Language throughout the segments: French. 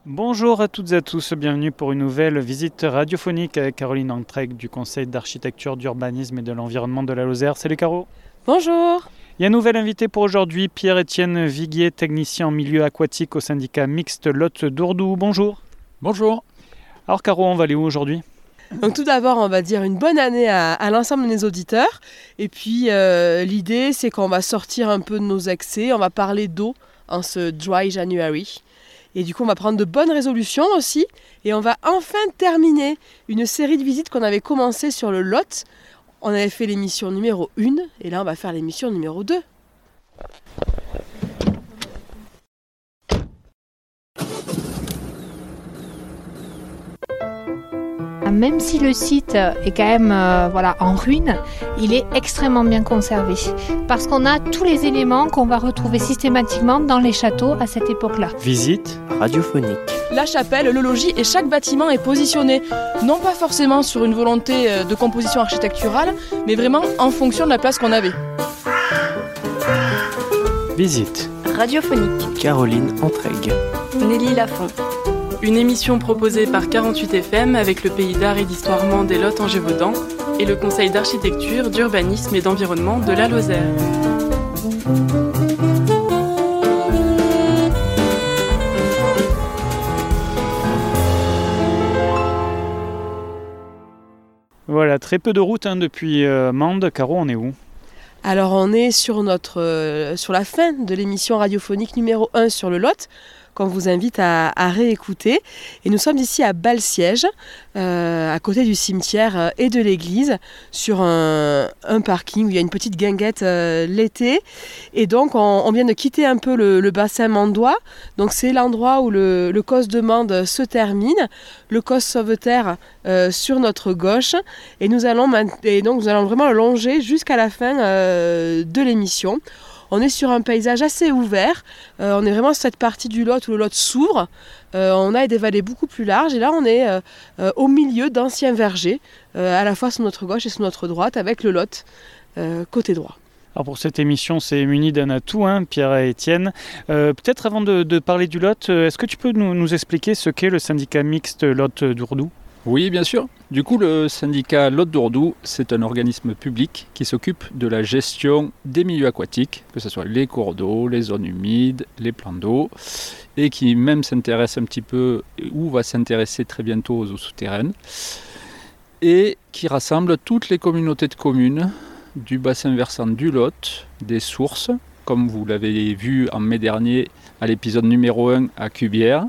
Bonjour à toutes et à tous, bienvenue pour une nouvelle visite radiophonique avec Caroline Antreg du Conseil d'architecture, d'urbanisme et de l'environnement de la Lozère. Salut Caro. Bonjour. Il y a un nouvel invité pour aujourd'hui, Pierre-Étienne Viguier, technicien en milieu aquatique au syndicat mixte Lot d'Ourdou. Bonjour. Bonjour. Alors Caro, on va aller où aujourd'hui ? Donc tout d'abord, on va dire une bonne année à l'ensemble de nos auditeurs. Et puis l'idée, c'est qu'on va sortir un peu de nos excès, on va parler d'eau en ce Dry January. Et du coup, on va prendre de bonnes résolutions aussi. Et on va enfin terminer une série de visites qu'on avait commencé sur le Lot. On avait fait l'émission numéro 1 et là, on va faire l'émission numéro 2. Même si le site est quand même en ruine, il est extrêmement bien conservé parce qu'on a tous les éléments qu'on va retrouver systématiquement dans les châteaux à cette époque-là. Visite radiophonique. La chapelle, le logis et chaque bâtiment est positionné non pas forcément sur une volonté de composition architecturale, mais vraiment en fonction de la place qu'on avait. Visite radiophonique. Caroline Antreg. Nelly Lafont. Une émission proposée par 48 FM avec le pays d'art et d'histoire Mans des Lot en Gévaudan et le Conseil d'architecture, d'urbanisme et d'environnement de la Lozère. Voilà, très peu de route depuis Mende. Caro, on est où ? Alors on est sur la fin de l'émission radiophonique numéro 1 sur le Lot, qu'on vous invite à réécouter. Et nous sommes ici à Balsiège, à côté du cimetière et de l'église, sur un parking où il y a une petite guinguette l'été. Et donc on vient de quitter un peu le bassin mandois. Donc c'est l'endroit où le COS de Mende se termine, le COS Sauveterre sur notre gauche. Et nous allons vraiment le longer jusqu'à la fin de l'émission. On est sur un paysage assez ouvert, on est vraiment sur cette partie du Lot où le Lot s'ouvre, on a des vallées beaucoup plus larges et là on est au milieu d'anciens vergers, à la fois sur notre gauche et sur notre droite avec le Lot côté droit. Alors pour cette émission, c'est muni d'un atout, Pierre et Étienne. Peut-être avant de parler du Lot, est-ce que tu peux nous expliquer ce qu'est le syndicat mixte Lot d'Ourdou ? Oui, bien sûr. Du coup, le syndicat Lot d'Ourdou, c'est un organisme public qui s'occupe de la gestion des milieux aquatiques, que ce soit les cours d'eau, les zones humides, les plans d'eau, et qui même s'intéresse un petit peu, ou va s'intéresser très bientôt aux eaux souterraines, et qui rassemble toutes les communautés de communes du bassin versant du Lot, des sources, comme vous l'avez vu en mai dernier à l'épisode numéro 1 à Cubières,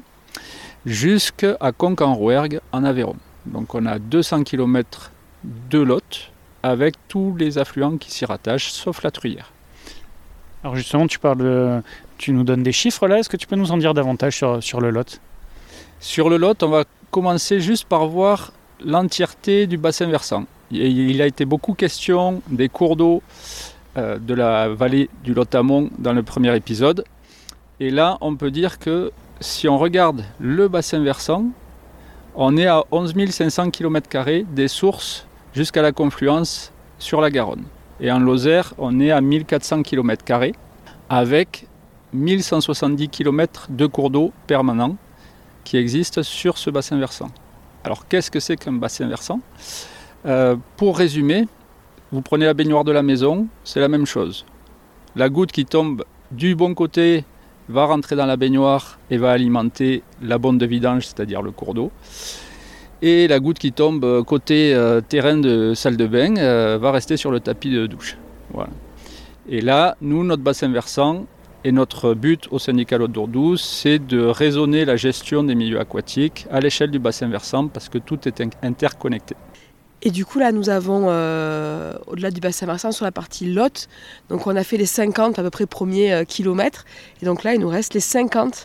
jusqu'à Conques-en-Rouergue en Aveyron. Donc on a 200 km de Lot avec tous les affluents qui s'y rattachent, sauf la Truyère. Alors justement, tu nous donnes des chiffres là, est-ce que tu peux nous en dire davantage sur le Lot ? Sur le Lot, on va commencer juste par voir l'entièreté du bassin versant. Il a été beaucoup question des cours d'eau de la vallée du Lot amont dans le premier épisode. Et là, on peut dire que si on regarde le bassin versant, on est à 11 500 km² des sources jusqu'à la confluence sur la Garonne. Et en Lozère, on est à 1400 km² avec 1170 km de cours d'eau permanents qui existent sur ce bassin versant. Alors qu'est-ce que c'est qu'un bassin versant ? Pour résumer, vous prenez la baignoire de la maison, c'est la même chose. La goutte qui tombe du bon côté va rentrer dans la baignoire et va alimenter la bonde de vidange, c'est-à-dire le cours d'eau. Et la goutte qui tombe côté terrain de salle de bain va rester sur le tapis de douche. Voilà. Et là, nous, notre bassin versant et notre but au syndicat Lot d'Ourdou, c'est de raisonner la gestion des milieux aquatiques à l'échelle du bassin versant parce que tout est interconnecté. Et du coup, là, nous avons, au-delà du bassin versant, sur la partie Lot, donc on a fait les 50 à peu près premiers kilomètres. Et donc là, il nous reste les 50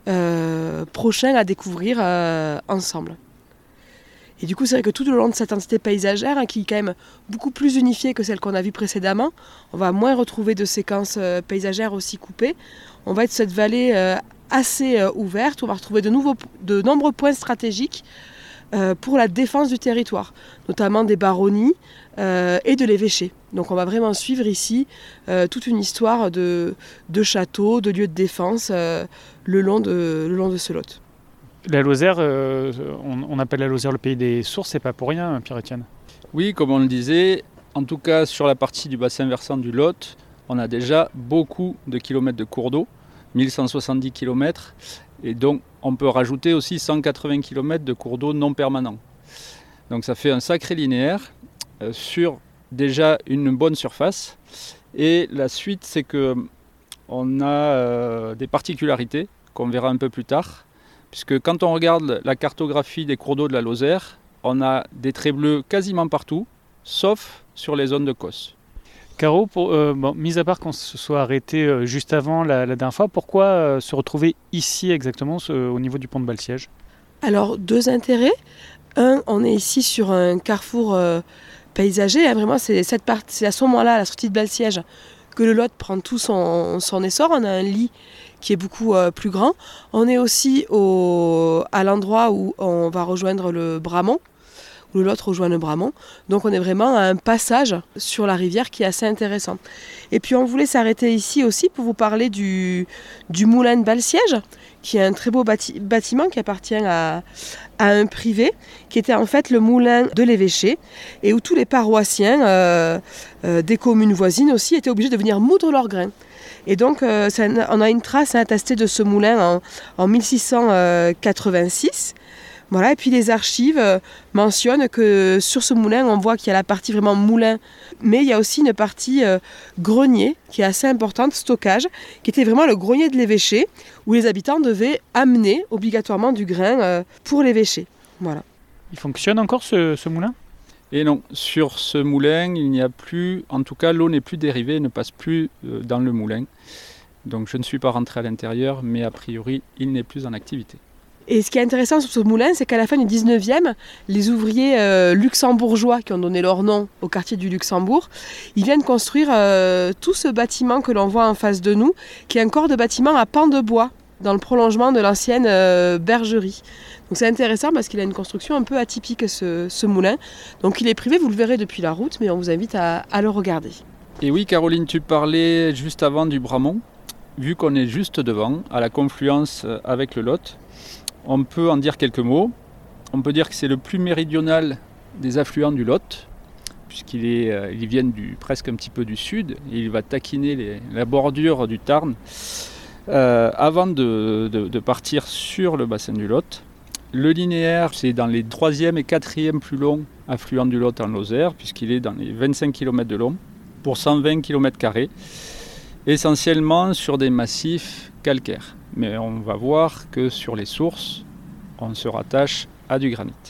prochains à découvrir ensemble. Et du coup, c'est vrai que tout au long de cette entité paysagère, qui est quand même beaucoup plus unifiée que celle qu'on a vue précédemment, on va moins retrouver de séquences paysagères aussi coupées. On va être cette vallée assez ouverte, où on va retrouver de nombreux points stratégiques pour la défense du territoire, notamment des baronnies et de l'évêché. Donc on va vraiment suivre ici toute une histoire de châteaux, de lieux de défense le long de ce Lot. La Lozère, on appelle la Lozère le pays des sources, c'est pas pour rien, Pierre-Étienne. Oui, comme on le disait, en tout cas sur la partie du bassin versant du Lot, on a déjà beaucoup de kilomètres de cours d'eau, 1170 km, et donc on peut rajouter aussi 180 km de cours d'eau non permanents. Donc ça fait un sacré linéaire sur déjà une bonne surface. Et la suite, c'est qu'on a des particularités qu'on verra un peu plus tard, puisque quand on regarde la cartographie des cours d'eau de la Lozère, on a des traits bleus quasiment partout, sauf sur les zones de Causse. Caro, mis à part qu'on se soit arrêté juste avant la dernière fois, pourquoi se retrouver ici exactement au niveau du pont de Balsiège ? Alors, 2 intérêts. Un, on est ici sur un carrefour paysager. Vraiment, c'est à ce moment-là, à la sortie de Balsiège, que le Lot prend tout son essor. On a un lit qui est beaucoup plus grand. On est aussi à l'endroit où on va rejoindre le Bramont, où le Lot rejoint le Bramont. Donc on est vraiment à un passage sur la rivière qui est assez intéressant. Et puis on voulait s'arrêter ici aussi pour vous parler du moulin de Balsiège, qui est un très beau bâtiment qui appartient à un privé, qui était en fait le moulin de l'évêché, et où tous les paroissiens des communes voisines aussi étaient obligés de venir moudre leurs grains. Et donc on a une trace attestée de ce moulin en 1686. Voilà, et puis les archives mentionnent que sur ce moulin, on voit qu'il y a la partie vraiment moulin, mais il y a aussi une partie grenier qui est assez importante, stockage, qui était vraiment le grenier de l'évêché, où les habitants devaient amener obligatoirement du grain pour l'évêché. Voilà. Il fonctionne encore ce moulin ? Et non, sur ce moulin, il n'y a plus, en tout cas l'eau n'est plus dérivée, ne passe plus dans le moulin. Donc je ne suis pas rentré à l'intérieur, mais a priori, il n'est plus en activité. Et ce qui est intéressant sur ce moulin, c'est qu'à la fin du 19e, les ouvriers luxembourgeois qui ont donné leur nom au quartier du Luxembourg, ils viennent construire tout ce bâtiment que l'on voit en face de nous, qui est un corps de bâtiment à pans de bois, dans le prolongement de l'ancienne bergerie. Donc c'est intéressant parce qu'il a une construction un peu atypique, ce moulin. Donc il est privé, vous le verrez depuis la route, mais on vous invite à le regarder. Et oui, Caroline, tu parlais juste avant du Bramont. Vu qu'on est juste devant, à la confluence avec le Lot, on peut en dire quelques mots. On peut dire que c'est le plus méridional des affluents du Lot, puisqu'ils viennent presque un petit peu du sud, et il va taquiner la bordure du Tarn avant de partir sur le bassin du Lot. Le linéaire, c'est dans les 3e et 4e plus longs affluents du Lot en Lozère, puisqu'il est dans les 25 km de long, pour 120 km², essentiellement sur des massifs calcaires. Mais on va voir que sur les sources, on se rattache à du granit.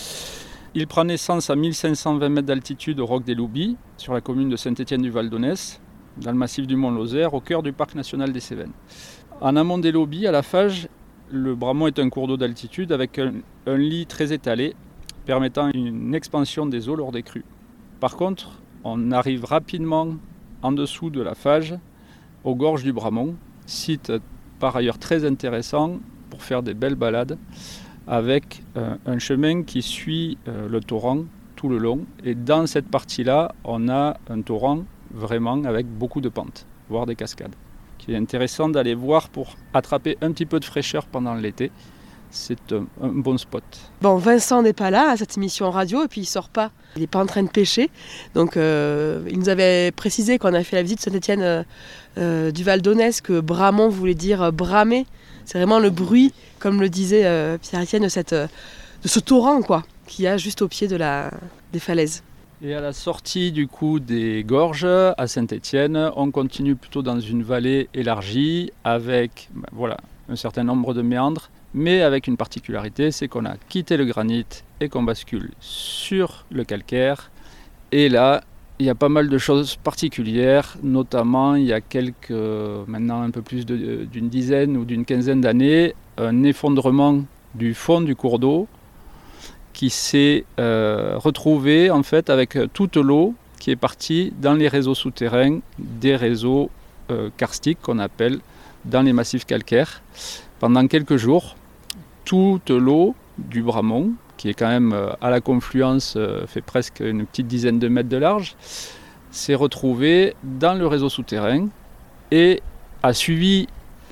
Il prend naissance à 1520 mètres d'altitude au Roc des Loubies, sur la commune de Saint-Étienne-du-Val-d'Aunès, dans le massif du Mont-Lozère, au cœur du parc national des Cévennes. En amont des Loubies, à la Fage, le Bramont est un cours d'eau d'altitude avec un lit très étalé, permettant une expansion des eaux lors des crues. Par contre, on arrive rapidement en dessous de la Fage, aux gorges du Bramont, site par ailleurs très intéressant pour faire des belles balades, avec un chemin qui suit le torrent tout le long. Et dans cette partie-là, on a un torrent vraiment avec beaucoup de pentes, voire des cascades, qui est intéressant d'aller voir pour attraper un petit peu de fraîcheur pendant l'été. C'est un bon spot. Bon, Vincent n'est pas là à cette émission radio et puis il sort pas. Il n'est pas en train de pêcher. Donc il nous avait précisé qu'on a fait la visite de Saint-Étienne du Val-d'Aunès, que Bramont voulait dire bramer. C'est vraiment le bruit, comme le disait Pierre-Étienne, de ce torrent qu'il y a juste au pied des falaises. Et à la sortie du coup des gorges à Saint-Étienne, on continue plutôt dans une vallée élargie avec un certain nombre de méandres, mais avec une particularité, c'est qu'on a quitté le granit et qu'on bascule sur le calcaire. Et là, il y a pas mal de choses particulières, notamment il y a maintenant un peu plus d'une dizaine ou d'une quinzaine d'années, un effondrement du fond du cours d'eau qui s'est retrouvé en fait avec toute l'eau qui est partie dans les réseaux souterrains des réseaux karstiques qu'on appelle dans les massifs calcaires. Pendant quelques jours, toute l'eau du Bramont, qui est quand même à la confluence, fait presque une petite dizaine de mètres de large, s'est retrouvée dans le réseau souterrain et a suivi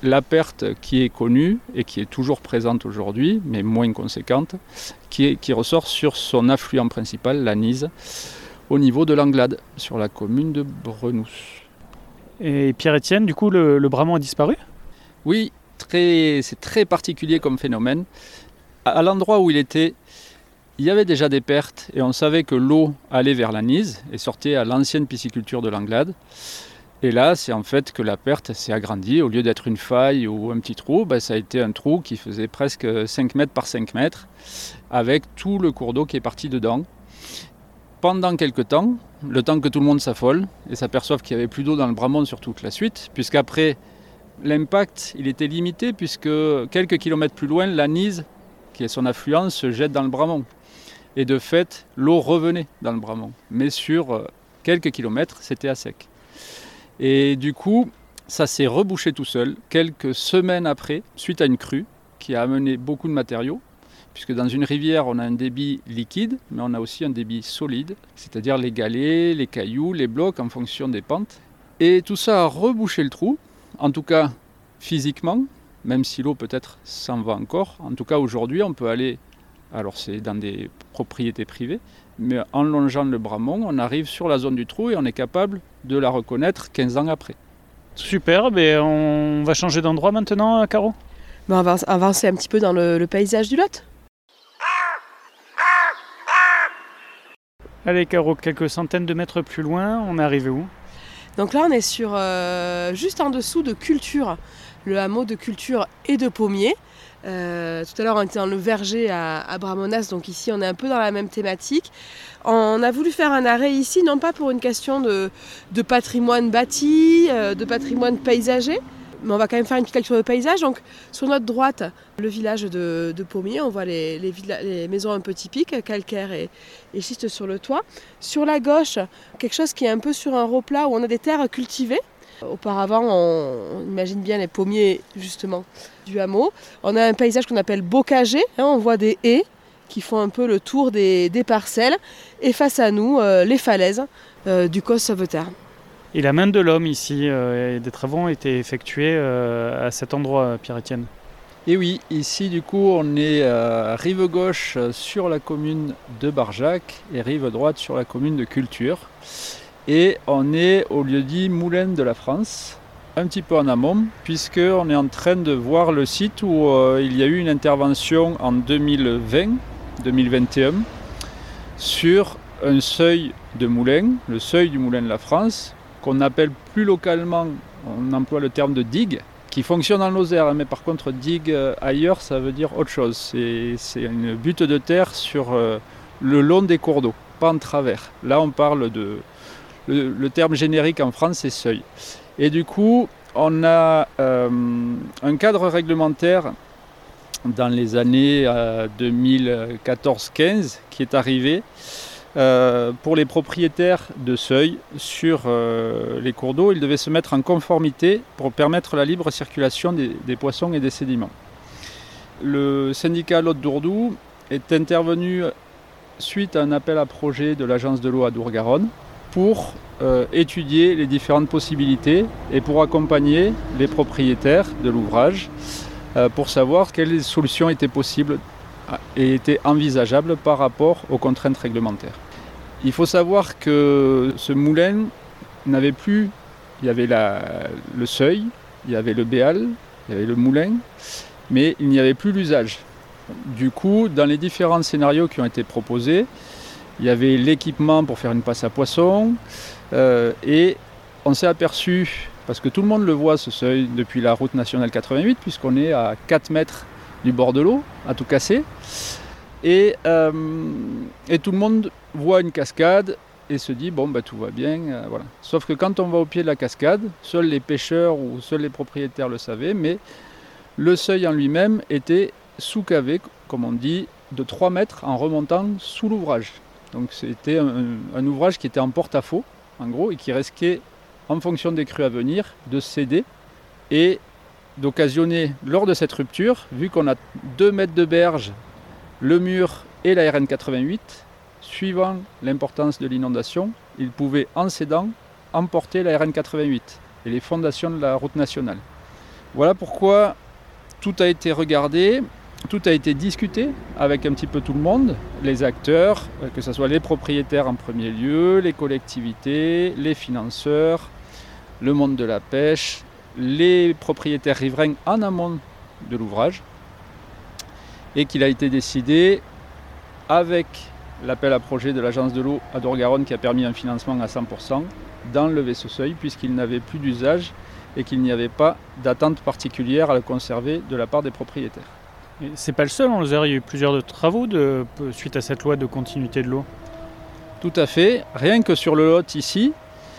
la perte qui est connue et qui est toujours présente aujourd'hui, mais moins conséquente, qui ressort sur son affluent principal, la Nise, au niveau de l'Anglade, sur la commune de Brenous. Et Pierre-Étienne, du coup, le Bramont a disparu ? Oui, c'est très particulier comme phénomène. À l'endroit où il était, il y avait déjà des pertes et on savait que l'eau allait vers la Nise et sortait à l'ancienne pisciculture de l'Anglade. Et là, c'est en fait que la perte s'est agrandie. Au lieu d'être une faille ou un petit trou, ça a été un trou qui faisait presque 5 mètres par 5 mètres, avec tout le cours d'eau qui est parti dedans. Pendant quelques temps, le temps que tout le monde s'affole et s'aperçoive qu'il n'y avait plus d'eau dans le Bramont sur toute la suite, puisqu'après, l'impact il était limité, puisque quelques kilomètres plus loin, la Nise, qui est son affluent, se jette dans le Bramont. Et de fait, l'eau revenait dans le Bramont. Mais sur quelques kilomètres, c'était à sec. Et du coup, ça s'est rebouché tout seul, quelques semaines après, suite à une crue qui a amené beaucoup de matériaux, puisque dans une rivière, on a un débit liquide, mais on a aussi un débit solide, c'est-à-dire les galets, les cailloux, les blocs en fonction des pentes. Et tout ça a rebouché le trou, en tout cas physiquement, même si l'eau peut-être s'en va encore. En tout cas, aujourd'hui, on peut aller, alors c'est dans des propriétés privées, mais en longeant le Bramont, on arrive sur la zone du trou et on est capable de la reconnaître 15 ans après. Super, on va changer d'endroit maintenant, Caro ? On va avancer un petit peu dans le paysage du Lot. Allez Caro, quelques centaines de mètres plus loin, on est arrivé où ? Donc là, on est sur juste en dessous de Culture, le hameau de Culture et de Pommier. Tout à l'heure, on était dans le verger à Bramonas, donc ici, on est un peu dans la même thématique. On a voulu faire un arrêt ici, non pas pour une question de patrimoine bâti, de patrimoine paysager, mais on va quand même faire une petite lecture de paysage. Donc, sur notre droite, le village de Pommier, on voit les maisons un peu typiques, calcaire et schiste sur le toit. Sur la gauche, quelque chose qui est un peu sur un replat où on a des terres cultivées. Auparavant, on imagine bien les pommiers justement du hameau. On a un paysage qu'on appelle bocagé, on voit des haies qui font un peu le tour des parcelles. Et face à nous, les falaises du Causse Sauveterre. Et la main de l'homme ici, des travaux ont été effectués à cet endroit, Pierre-Étienne. Et oui, ici du coup on est rive gauche sur la commune de Barjac et rive droite sur la commune de Culture. Et on est au lieu-dit Moulin de la France, un petit peu en amont, puisqu'on est en train de voir le site où il y a eu une intervention en 2020-2021 sur un seuil de moulin, le seuil du Moulin de la France, qu'on appelle plus localement, on emploie le terme de digue, qui fonctionne en Lozère, mais par contre digue ailleurs ça veut dire autre chose. C'est une butte de terre sur le long des cours d'eau, pas en travers. Là on parle de... Le terme générique en France c'est seuil. Et du coup on a un cadre réglementaire dans les années 2014-15 qui est arrivé pour les propriétaires de seuil sur les cours d'eau. Ils devaient se mettre en conformité pour permettre la libre circulation des poissons et des sédiments. Le syndicat Lot Dourdou est intervenu suite à un appel à projet de l'agence de l'eau à Dour-Garonne pour étudier les différentes possibilités et pour accompagner les propriétaires de l'ouvrage pour savoir quelles solutions étaient possibles et étaient envisageables par rapport aux contraintes réglementaires. Il faut savoir que ce moulin n'avait plus, il y avait le seuil, il y avait le béal, il y avait le moulin, mais il n'y avait plus l'usage. Du coup, dans les différents scénarios qui ont été proposés, il y avait l'équipement pour faire une passe à poissons et on s'est aperçu, parce que tout le monde le voit ce seuil depuis la route nationale 88, puisqu'on est à 4 mètres du bord de l'eau, à tout casser, et tout le monde voit une cascade et se dit tout va bien, voilà. Sauf que quand on va au pied de la cascade, seuls les pêcheurs ou seuls les propriétaires le savaient, mais le seuil en lui-même était sous-cavé, comme on dit, de 3 mètres en remontant sous l'ouvrage. Donc c'était un ouvrage qui était en porte-à-faux, en gros, et qui risquait, en fonction des crues à venir, de céder et d'occasionner, lors de cette rupture, vu qu'on a 2 mètres de berge, le mur et la RN 88, suivant l'importance de l'inondation, il pouvait, en cédant, emporter la RN 88 et les fondations de la route nationale. Voilà pourquoi tout a été regardé, tout a été discuté avec un petit peu tout le monde, les acteurs, que ce soit les propriétaires en premier lieu, les collectivités, les financeurs, le monde de la pêche, les propriétaires riverains en amont de l'ouvrage, et qu'il a été décidé avec l'appel à projet de l'agence de l'eau à Dour-Garonne qui a permis un financement à 100% d'enlever ce seuil puisqu'il n'avait plus d'usage et qu'il n'y avait pas d'attente particulière à le conserver de la part des propriétaires. Et c'est pas le seul en Lozère, il y a eu plusieurs travaux suite à cette loi de continuité de l'eau. Tout à fait, rien que sur le Lot ici,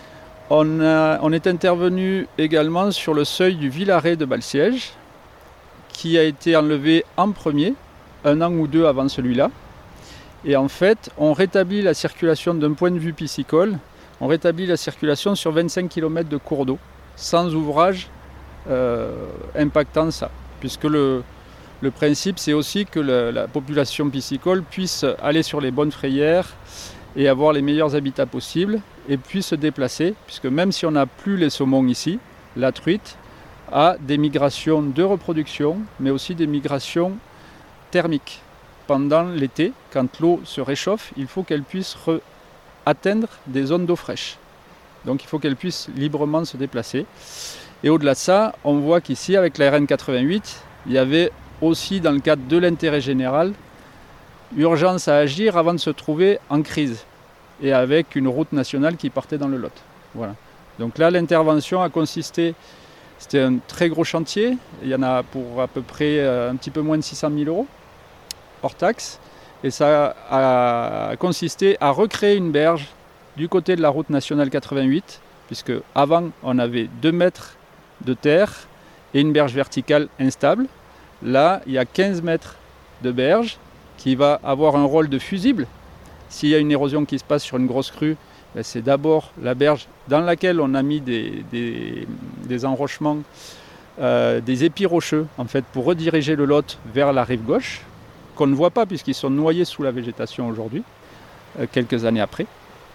on est intervenu également sur le seuil du Villaret de Balsiège qui a été enlevé en premier, 1 an ou 2 avant celui-là. Et en fait, on rétablit la circulation d'un point de vue piscicole, on rétablit la circulation sur 25 km de cours d'eau, sans ouvrage impactant ça. Puisque le principe, c'est aussi que la population piscicole puisse aller sur les bonnes frayères et avoir les meilleurs habitats possibles, et puisse se déplacer, puisque même si on n'a plus les saumons ici, la truite a des migrations de reproduction, mais aussi des migrations thermiques. Pendant l'été, quand l'eau se réchauffe, il faut qu'elle puisse atteindre des zones d'eau fraîche. Donc il faut qu'elle puisse librement se déplacer. Et au-delà de ça, on voit qu'ici, avec la RN 88, il y avait aussi, dans le cadre de l'intérêt général, urgence à agir avant de se trouver en crise, et avec une route nationale qui partait dans le Lot. Voilà. Donc là, l'intervention a consisté, c'était un très gros chantier, il y en a pour à peu près un petit peu moins de 600 000 euros, hors taxe, et ça a consisté à recréer une berge du côté de la route nationale 88, puisque avant on avait 2 mètres de terre et une berge verticale instable. Là, il y a 15 mètres de berge qui va avoir un rôle de fusible. S'il y a une érosion qui se passe sur une grosse crue, c'est d'abord la berge dans laquelle on a mis des enrochements, des épis rocheux, en fait, pour rediriger le Lot vers la rive gauche, qu'on ne voit pas puisqu'ils sont noyés sous la végétation aujourd'hui, quelques années après.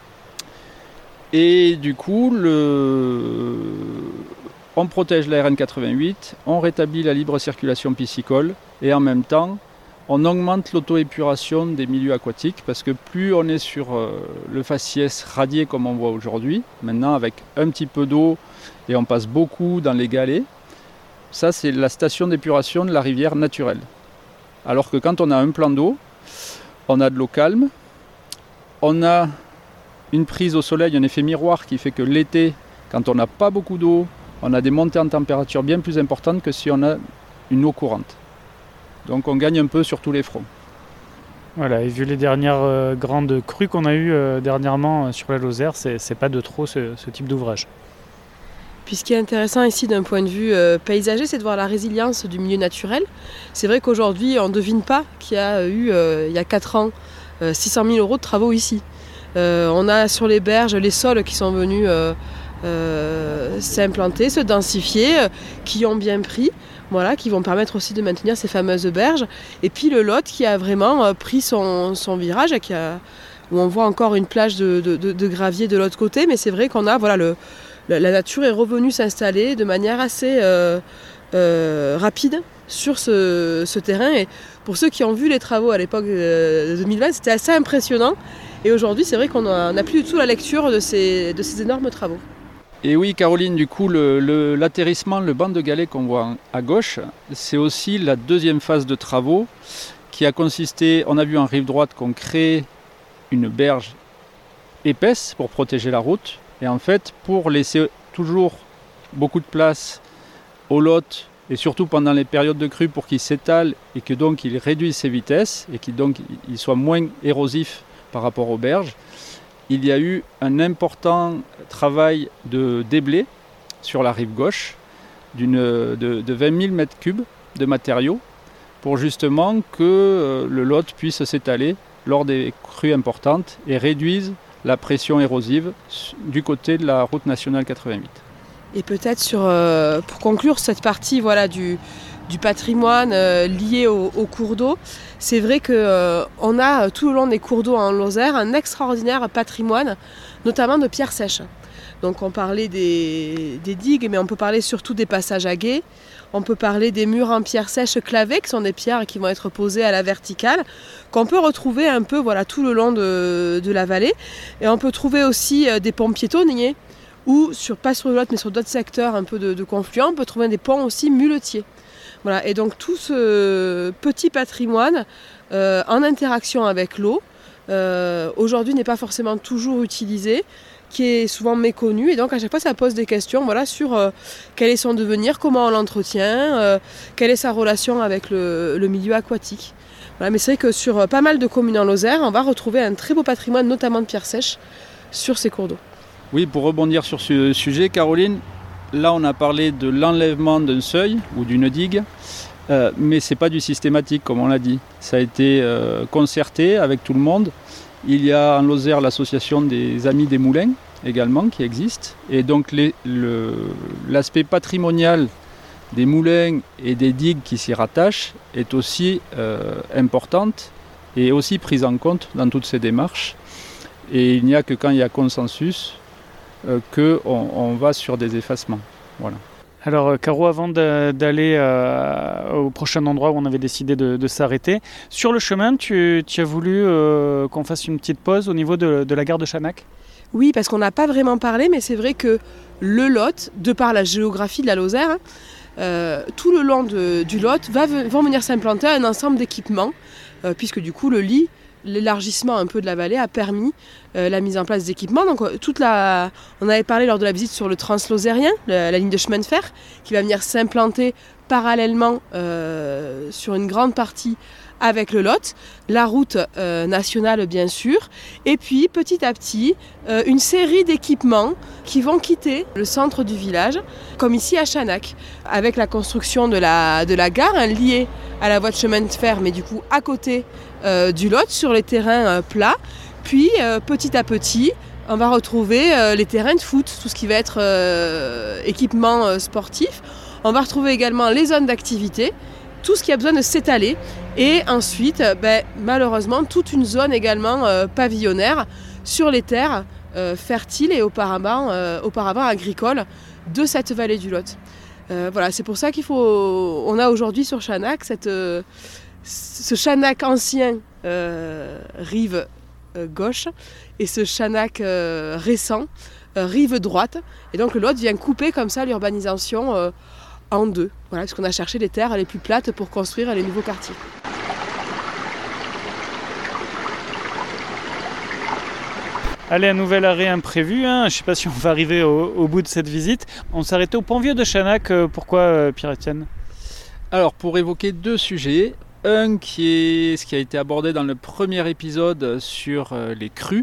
Et du coup, on protège la RN 88, on rétablit la libre circulation piscicole et en même temps, on augmente l'auto-épuration des milieux aquatiques parce que plus on est sur le faciès radié comme on voit aujourd'hui, maintenant avec un petit peu d'eau et on passe beaucoup dans les galets, ça c'est la station d'épuration de la rivière naturelle. Alors que quand on a un plan d'eau, on a de l'eau calme, on a une prise au soleil, un effet miroir qui fait que l'été, quand on n'a pas beaucoup d'eau, on a des montées en température bien plus importantes que si on a une eau courante. Donc on gagne un peu sur tous les fronts. Voilà, et vu les dernières grandes crues qu'on a eues dernièrement sur la Lozère, c'est pas de trop ce type d'ouvrage. Puis ce qui est intéressant ici d'un point de vue paysager, c'est de voir la résilience du milieu naturel. C'est vrai qu'aujourd'hui, on ne devine pas qu'il y a eu, il y a 4 ans, 600 000 euros de travaux ici. On a sur les berges les sols qui sont venus s'implanter, se densifier, qui ont bien pris. Voilà, qui vont permettre aussi de maintenir ces fameuses berges. Et puis le Lot qui a vraiment pris son virage, où on voit encore une plage de gravier de l'autre côté. Mais c'est vrai qu'on a, voilà, la nature est revenue s'installer de manière assez rapide sur ce terrain. Et pour ceux qui ont vu les travaux à l'époque de 2020, c'était assez impressionnant. Et aujourd'hui, c'est vrai qu'on n'a plus du tout la lecture de ces énormes travaux. Et oui, Caroline, du coup, l'atterrissement, le banc de galets qu'on voit à gauche, c'est aussi la deuxième phase de travaux qui a consisté, on a vu en rive droite qu'on crée une berge épaisse pour protéger la route. Et en fait, pour laisser toujours beaucoup de place au Lot, et surtout pendant les périodes de crue pour qu'il s'étale et que donc il réduise ses vitesses et qu'il donc il soit moins érosif par rapport aux berges, il y a eu un important travail de déblai sur la rive gauche de 20 000 m3 de matériaux pour justement que le Lot puisse s'étaler lors des crues importantes et réduise la pression érosive du côté de la route nationale 88. Et peut-être pour conclure cette partie voilà, du patrimoine lié au cours d'eau, c'est vrai qu'on a tout le long des cours d'eau en Lozère un extraordinaire patrimoine, notamment de pierres sèches. Donc on parlait des digues, mais on peut parler surtout des passages à gué. On peut parler des murs en pierre sèche clavées, qui sont des pierres qui vont être posées à la verticale, qu'on peut retrouver un peu tout le long de la vallée. Et on peut trouver aussi des ponts piétonniers, ou pas sur le Lot, mais sur d'autres secteurs un peu de confluents, on peut trouver des ponts aussi muletiers. Voilà. Et donc tout ce petit patrimoine en interaction avec l'eau, aujourd'hui n'est pas forcément toujours utilisé, qui est souvent méconnu, et donc à chaque fois ça pose des questions sur quel est son devenir, comment on l'entretient, quelle est sa relation avec le milieu aquatique. Voilà, mais c'est vrai que sur pas mal de communes en Lozère, on va retrouver un très beau patrimoine, notamment de pierres sèches, sur ces cours d'eau. Oui, pour rebondir sur ce sujet, Caroline, là on a parlé de l'enlèvement d'un seuil ou d'une digue, mais ce n'est pas du systématique comme on l'a dit. Ça a été concerté avec tout le monde. Il y a en Lozère l'association des Amis des Moulins également qui existe. Et donc l'aspect patrimonial des moulins et des digues qui s'y rattachent est aussi importante et aussi prise en compte dans toutes ces démarches. Et il n'y a que quand il y a consensus qu'on va sur des effacements. Voilà. Alors Caro, avant d'aller au prochain endroit où on avait décidé de s'arrêter, sur le chemin, tu as voulu qu'on fasse une petite pause au niveau de la gare de Chanac ? Oui, parce qu'on n'a pas vraiment parlé, mais c'est vrai que le Lot, de par la géographie de la Lozère, tout le long du Lot vont venir s'implanter un ensemble d'équipements, puisque du coup l'élargissement un peu de la vallée a permis la mise en place d'équipements. Donc on avait parlé lors de la visite sur le Translozérien, la ligne de chemin de fer, qui va venir s'implanter parallèlement sur une grande partie avec le Lot, la route nationale bien sûr, et puis petit à petit une série d'équipements qui vont quitter le centre du village, comme ici à Chanac, avec la construction de la gare liée à la voie de chemin de fer, mais du coup à côté du Lot, sur les terrains plats. Puis petit à petit, on va retrouver les terrains de foot, tout ce qui va être équipement sportif. On va retrouver également les zones d'activité, tout ce qui a besoin de s'étaler. Et ensuite, malheureusement, toute une zone également pavillonnaire sur les terres fertiles et auparavant agricoles de cette vallée du Lot. Voilà, c'est pour ça on a aujourd'hui sur Chanac ce Chanac ancien rive gauche et ce Chanac récent rive droite. Et donc le Lot vient couper comme ça l'urbanisation en deux. Voilà, parce qu'on a cherché les terres les plus plates pour construire les nouveaux quartiers. Allez, un nouvel arrêt imprévu. Je ne sais pas si on va arriver au bout de cette visite. On s'arrêtait au pont vieux de Chanac. Pourquoi, Pierre-Étienne ? Alors, pour évoquer deux sujets. Un qui est ce qui a été abordé dans le premier épisode sur les crues.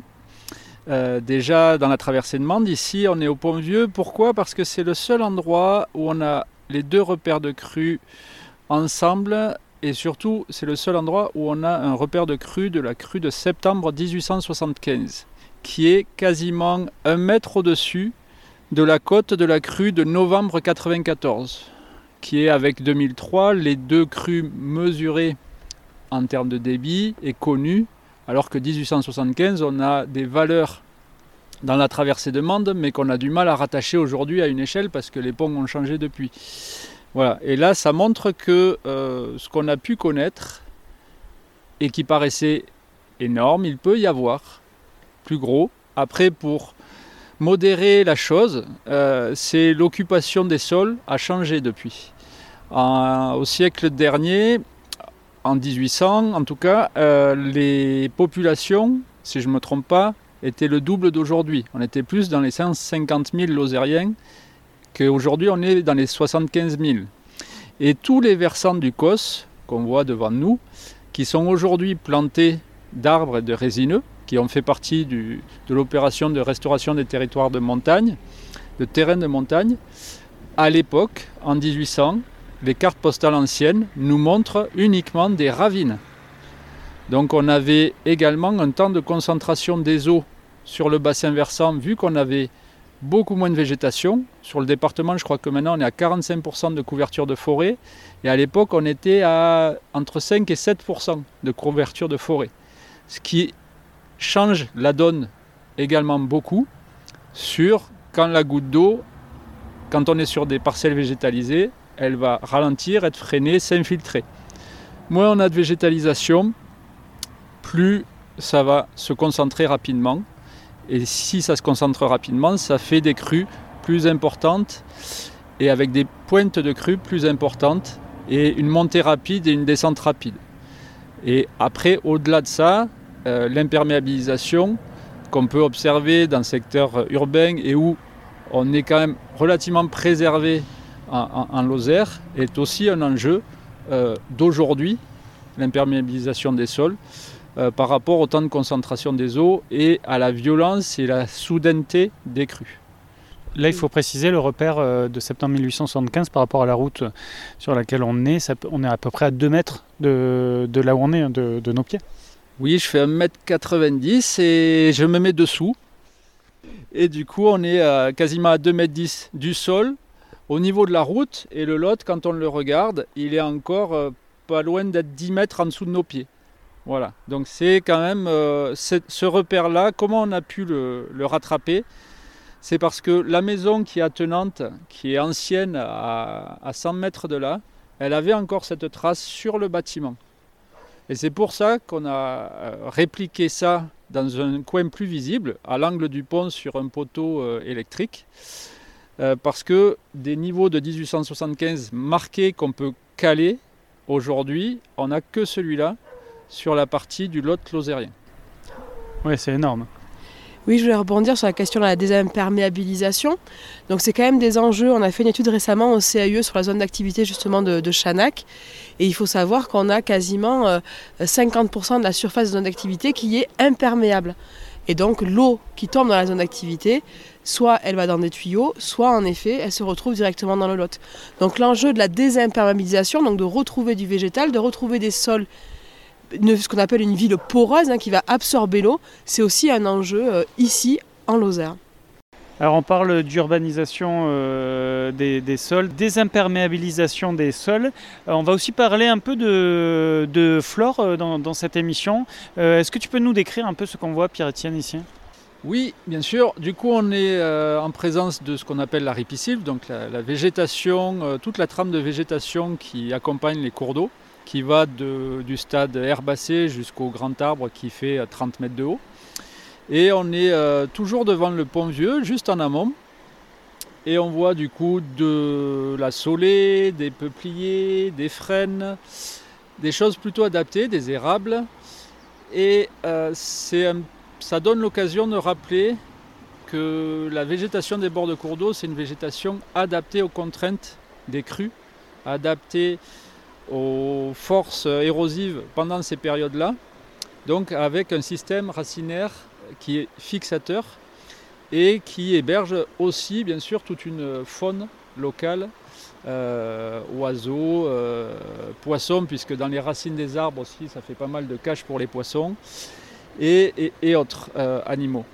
Déjà dans la traversée de Mende, ici on est au Pont Vieux. Pourquoi ? Parce que c'est le seul endroit où on a les deux repères de crues ensemble, et surtout c'est le seul endroit où on a un repère de crue de la crue de septembre 1875, qui est quasiment 1 mètre au-dessus de la côte de la crue de novembre 94. Qui est avec 2003, les deux crues mesurées en termes de débit et connues, alors que 1875, on a des valeurs dans la traversée de Mende, mais qu'on a du mal à rattacher aujourd'hui à une échelle parce que les ponts ont changé depuis. Voilà. Et là, ça montre que ce qu'on a pu connaître et qui paraissait énorme, il peut y avoir plus gros. Après, pour modérer la chose, c'est l'occupation des sols a changé depuis. Au siècle dernier, en 1800 en tout cas, les populations, si je ne me trompe pas, étaient le double d'aujourd'hui. On était plus dans les 150 000 Lozériens qu'aujourd'hui on est dans les 75 000. Et tous les versants du Causse qu'on voit devant nous, qui sont aujourd'hui plantés d'arbres et de résineux, qui ont fait partie de l'opération de restauration des territoires de montagne, de terrains de montagne, à l'époque, en 1800, les cartes postales anciennes nous montrent uniquement des ravines. Donc on avait également un temps de concentration des eaux sur le bassin versant, vu qu'on avait beaucoup moins de végétation. Sur le département, je crois que maintenant on est à 45% de couverture de forêt, et à l'époque on était à entre 5 et 7% de couverture de forêt. Ce qui change la donne également beaucoup sur quand la goutte d'eau, quand on est sur des parcelles végétalisées, elle va ralentir, être freinée, s'infiltrer. Moins on a de végétalisation, plus ça va se concentrer rapidement. Et si ça se concentre rapidement, ça fait des crues plus importantes et avec des pointes de crues plus importantes et une montée rapide et une descente rapide. Et après, au-delà de ça, l'imperméabilisation qu'on peut observer dans le secteur urbain et où on est quand même relativement préservé en Lozère est aussi un enjeu d'aujourd'hui, l'imperméabilisation des sols, par rapport au temps de concentration des eaux et à la violence et la soudaineté des crues. Là, il faut préciser le repère de septembre 1875 par rapport à la route sur laquelle on est. On est à peu près à 2 mètres de là où on est, de nos pieds. Oui, je fais 1m90 et je me mets dessous. Et du coup, on est quasiment à 2,10 m du sol, au niveau de la route. Et le Lot, quand on le regarde, il est encore pas loin d'être 10 mètres en dessous de nos pieds. Voilà, donc c'est quand même ce repère-là, comment on a pu le rattraper? C'est parce que la maison qui est attenante, qui est ancienne à 100 mètres de là, elle avait encore cette trace sur le bâtiment. Et c'est pour ça qu'on a répliqué ça dans un coin plus visible, à l'angle du pont sur un poteau électrique, parce que des niveaux de 1875 marqués qu'on peut caler, aujourd'hui, on n'a que celui-là sur la partie du Lot lozérien. Oui, c'est énorme. Oui, je voulais rebondir sur la question de la désimperméabilisation. Donc c'est quand même des enjeux. On a fait une étude récemment au CAE sur la zone d'activité justement de Chanac. Et il faut savoir qu'on a quasiment 50% de la surface de zone d'activité qui est imperméable. Et donc l'eau qui tombe dans la zone d'activité, soit elle va dans des tuyaux, soit en effet elle se retrouve directement dans le Lot. Donc l'enjeu de la désimperméabilisation, donc de retrouver du végétal, de retrouver des sols, ce qu'on appelle une ville poreuse qui va absorber l'eau, c'est aussi un enjeu ici en Lozère. Alors on parle d'urbanisation des sols, désimperméabilisation des sols. On va aussi parler un peu de flore dans cette émission. Est-ce que tu peux nous décrire un peu ce qu'on voit, Pierre-Étienne, ici ? Oui, bien sûr. Du coup, on est en présence de ce qu'on appelle la ripisylve, donc la végétation, toute la trame de végétation qui accompagne les cours d'eau, qui va du stade herbacé jusqu'au grand arbre qui fait 30 mètres de haut. Et on est toujours devant le pont vieux, juste en amont. Et on voit du coup de la saulée, des peupliers, des frênes, des choses plutôt adaptées, des érables. Et ça donne l'occasion de rappeler que la végétation des bords de cours d'eau, c'est une végétation adaptée aux contraintes des crues, adaptée aux forces érosives pendant ces périodes-là, donc avec un système racinaire qui est fixateur et qui héberge aussi bien sûr toute une faune locale, oiseaux, poissons, puisque dans les racines des arbres aussi ça fait pas mal de caches pour les poissons et autres animaux.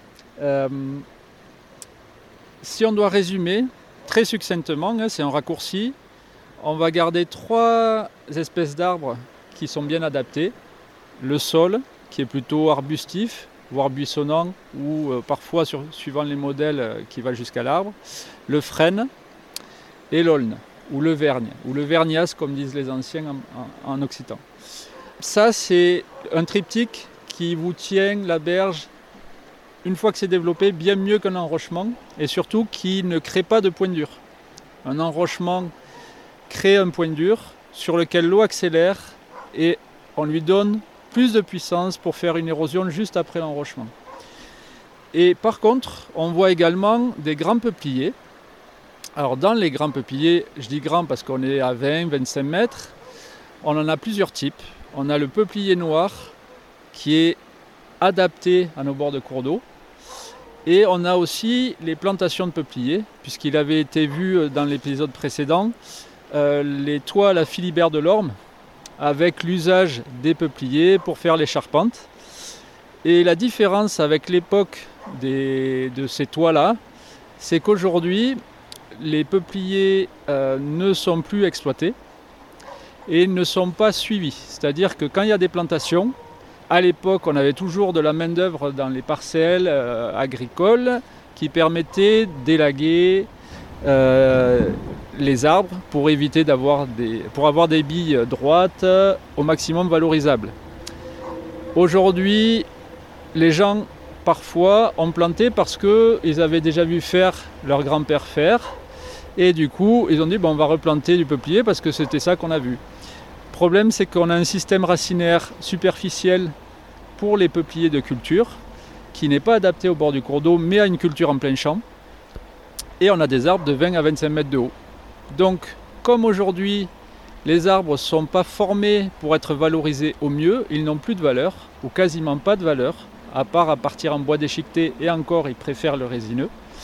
Si on doit résumer très succinctement, c'est un raccourci. On va garder 3 espèces d'arbres qui sont bien adaptés. Le saule, qui est plutôt arbustif, voire buissonnant, ou parfois, suivant les modèles, qui va jusqu'à l'arbre. Le frêne et l'aulne, ou le vergne, ou le vergnasse, comme disent les anciens en occitan. Ça, c'est un triptyque qui vous tient la berge, une fois que c'est développé, bien mieux qu'un enrochement, et surtout qui ne crée pas de point dur. Un enrochement crée un point dur sur lequel l'eau accélère et on lui donne plus de puissance pour faire une érosion juste après l'enrochement. Et par contre, on voit également des grands peupliers. Alors dans les grands peupliers, je dis grands parce qu'on est à 20-25 mètres, on en a plusieurs types. On a le peuplier noir qui est adapté à nos bords de cours d'eau. Et on a aussi les plantations de peupliers, puisqu'il avait été vu dans l'épisode précédent, les toits à la Philibert de l'Orme, avec l'usage des peupliers pour faire les charpentes. Et la différence avec l'époque de ces toits-là, c'est qu'aujourd'hui, les peupliers ne sont plus exploités et ne sont pas suivis. C'est-à-dire que quand il y a des plantations, à l'époque, on avait toujours de la main-d'œuvre dans les parcelles agricoles qui permettait d'élaguer les arbres pour éviter pour avoir des billes droites au maximum valorisables. Aujourd'hui, les gens parfois ont planté parce qu'ils avaient déjà vu faire leur grand-père faire et du coup ils ont dit on va replanter du peuplier parce que c'était ça qu'on a vu. Le problème c'est qu'on a un système racinaire superficiel pour les peupliers de culture qui n'est pas adapté au bord du cours d'eau mais à une culture en plein champ et on a des arbres de 20 à 25 mètres de haut. Donc comme aujourd'hui les arbres ne sont pas formés pour être valorisés au mieux, ils n'ont plus de valeur ou quasiment pas de valeur à part à partir en bois déchiqueté et encore ils préfèrent le résineux.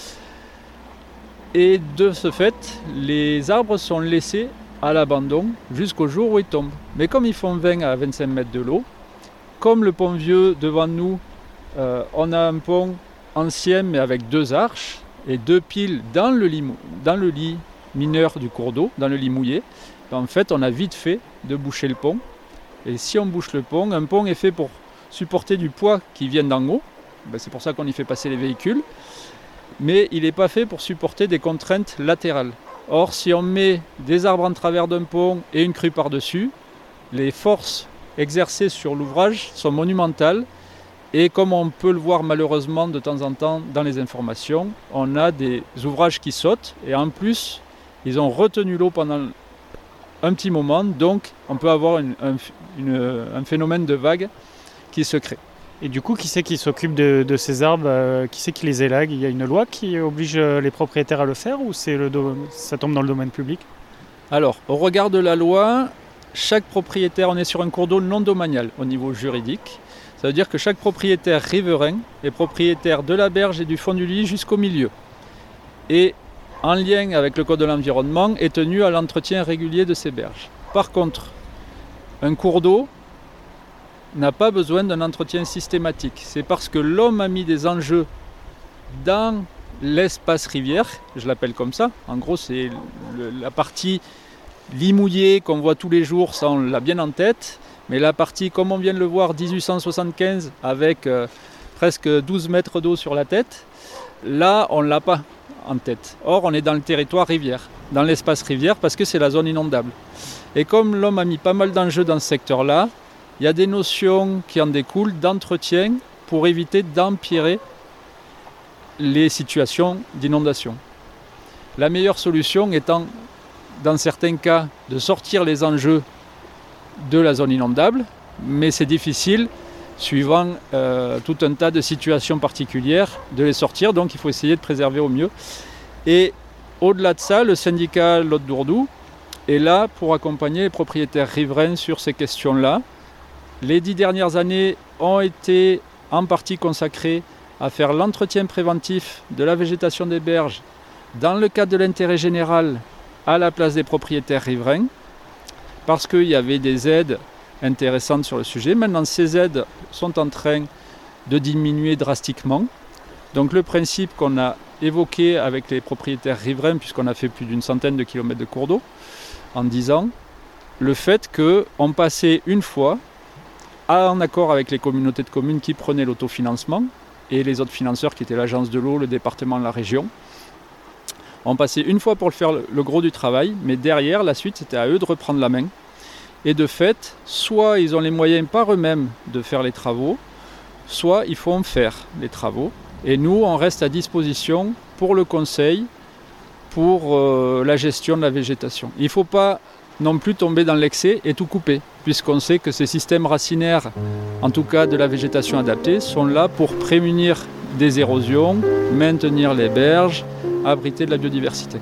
Et de ce fait, les arbres sont laissés à l'abandon jusqu'au jour où ils tombent. Mais comme ils font 20 à 25 mètres de l'eau, comme le pont vieux devant nous, on a un pont ancien mais avec 2 arches et 2 piles dans le lit mineur du cours d'eau, dans le lit mouillé. En fait, on a vite fait de boucher le pont. Et si on bouche le pont, un pont est fait pour supporter du poids qui vient d'en haut. C'est pour ça qu'on y fait passer les véhicules. Mais il n'est pas fait pour supporter des contraintes latérales. Or, si on met des arbres en travers d'un pont et une crue par-dessus, les forces exercées sur l'ouvrage sont monumentales. Et comme on peut le voir malheureusement de temps en temps dans les informations, on a des ouvrages qui sautent et en plus, ils ont retenu l'eau pendant un petit moment. Donc, on peut avoir un phénomène de vague qui se crée. Et du coup, qui c'est qui s'occupe de ces arbres, qui c'est qui les élague? Il y a une loi qui oblige les propriétaires à le faire ou ça tombe dans le domaine public? Alors, au regard de la loi, chaque propriétaire, on est sur un cours d'eau non domanial au niveau juridique. Ça veut dire que chaque propriétaire riverain est propriétaire de la berge et du fond du lit jusqu'au milieu. Et en lien avec le code de l'environnement, est tenu à l'entretien régulier de ces berges. Par contre, un cours d'eau n'a pas besoin d'un entretien systématique. C'est parce que l'homme a mis des enjeux dans l'espace rivière, je l'appelle comme ça. En gros, c'est la partie lit mouillé qu'on voit tous les jours, ça on l'a bien en tête. Mais la partie, comme on vient de le voir, 1875, avec presque 12 mètres d'eau sur la tête, là, on ne l'a pas en tête. Or, on est dans le territoire rivière, dans l'espace rivière, parce que c'est la zone inondable. Et comme l'homme a mis pas mal d'enjeux dans ce secteur-là, il y a des notions qui en découlent d'entretien pour éviter d'empirer les situations d'inondation. La meilleure solution étant, dans certains cas, de sortir les enjeux de la zone inondable, mais c'est difficile, suivant tout un tas de situations particulières, de les sortir, donc il faut essayer de préserver au mieux. Et au-delà de ça, le syndicat Lot d'Ourdou est là pour accompagner les propriétaires riverains sur ces questions-là. Les 10 dernières années ont été en partie consacrées à faire l'entretien préventif de la végétation des berges dans le cadre de l'intérêt général à la place des propriétaires riverains, parce qu'il y avait des aides intéressantes sur le sujet. Maintenant, ces aides sont en train de diminuer drastiquement. Donc le principe qu'on a évoqué avec les propriétaires riverains, puisqu'on a fait plus d'une centaine de kilomètres de cours d'eau en 10 ans, le fait qu'on passait une fois en accord avec les communautés de communes qui prenaient l'autofinancement et les autres financeurs qui étaient l'agence de l'eau, le département, la région. On passait une fois pour faire le gros du travail, mais derrière, la suite, c'était à eux de reprendre la main. Et de fait, soit ils ont les moyens par eux-mêmes de faire les travaux, soit ils font faire les travaux. Et nous, on reste à disposition pour le conseil, pour la gestion de la végétation. Il ne faut pas non plus tomber dans l'excès et tout couper, puisqu'on sait que ces systèmes racinaires, en tout cas de la végétation adaptée, sont là pour prémunir des érosions, maintenir les berges, abriter de la biodiversité.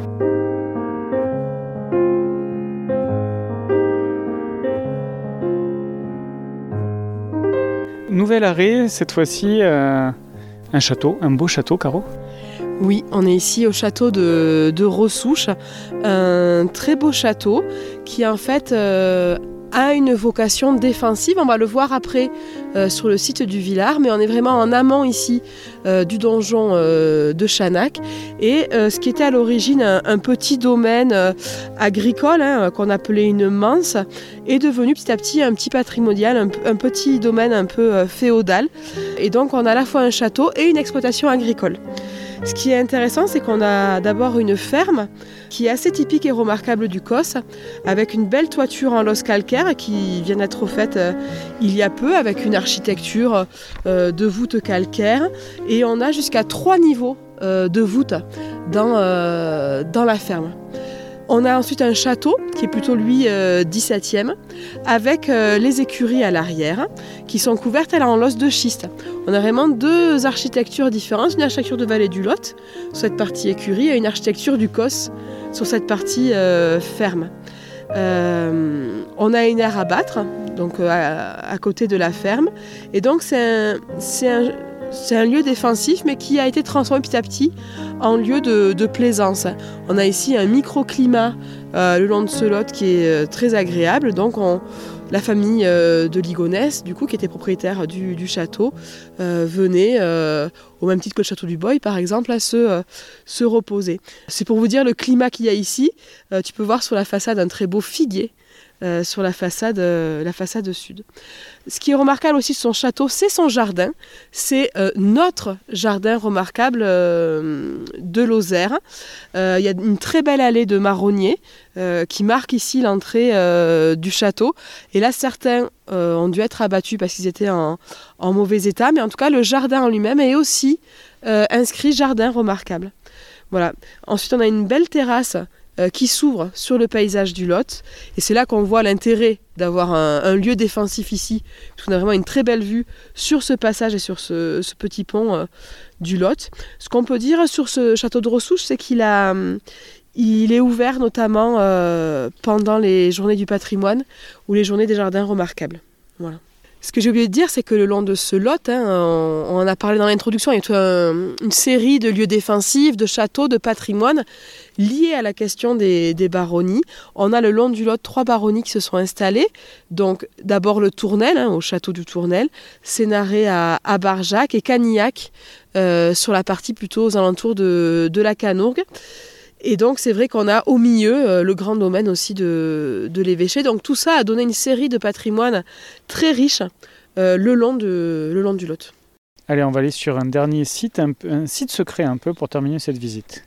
Nouvel arrêt, cette fois-ci, un château, un beau château, Caro. Oui, on est ici au château de Ressouche, un très beau château qui en fait a une vocation défensive. On va le voir après sur le site du Villard, mais on est vraiment en amont ici du donjon de Chanac. Et ce qui était à l'origine un petit domaine agricole qu'on appelait une manse est devenu petit à petit un petit patrimonial, un petit domaine un peu féodal. Et donc on a à la fois un château et une exploitation agricole. Ce qui est intéressant, c'est qu'on a d'abord une ferme qui est assez typique et remarquable du Causse, avec une belle toiture en losse calcaire qui vient d'être refaite il y a peu, avec une architecture de voûte calcaire. Et on a jusqu'à 3 niveaux de voûte dans la ferme. On a ensuite un château qui est plutôt lui 17e, avec les écuries à l'arrière qui sont couvertes en l'os de schiste. On a vraiment 2 architectures différentes, une architecture de vallée du Lot sur cette partie écurie et une architecture du Causse sur cette partie ferme. On a une aire à battre donc, à côté de la ferme et donc c'est un lieu défensif mais qui a été transformé petit à petit en lieu de plaisance. On a ici un microclimat le long de ce lot qui est très agréable. Donc la famille de Ligonnès, du coup, qui était propriétaire du château, venait, au même titre que le château du Boy par exemple, à se reposer. C'est pour vous dire le climat qu'il y a ici. Tu peux voir sur la façade un très beau figuier. Sur la façade sud. Ce qui est remarquable aussi sur son château, c'est son jardin. C'est notre jardin remarquable de Lozère. Il y a une très belle allée de marronniers qui marque ici l'entrée du château. Et là, certains ont dû être abattus parce qu'ils étaient en mauvais état. Mais en tout cas, le jardin en lui-même est aussi inscrit jardin remarquable. Voilà. Ensuite, on a une belle terrasse qui s'ouvre sur le paysage du Lot. Et c'est là qu'on voit l'intérêt d'avoir un lieu défensif ici, parce qu'on a vraiment une très belle vue sur ce passage et sur ce petit pont du Lot. Ce qu'on peut dire sur ce château de Rosouche, c'est qu'il est ouvert notamment pendant les journées du patrimoine ou les journées des jardins remarquables. Voilà. Ce que j'ai oublié de dire, c'est que le long de ce Lot, on en a parlé dans l'introduction, il y a une série de lieux défensifs, de châteaux, de patrimoine liés à la question des baronnies. On a le long du Lot 3 baronnies qui se sont installées. Donc d'abord le Tournel, au château du Tournel, Sénaré à Barjac et Canillac sur la partie plutôt aux alentours de la Canourgue. Et donc c'est vrai qu'on a au milieu le grand domaine aussi de l'évêché. Donc tout ça a donné une série de patrimoines très riches le long du Lot. Allez, on va aller sur un dernier site, un site secret un peu pour terminer cette visite.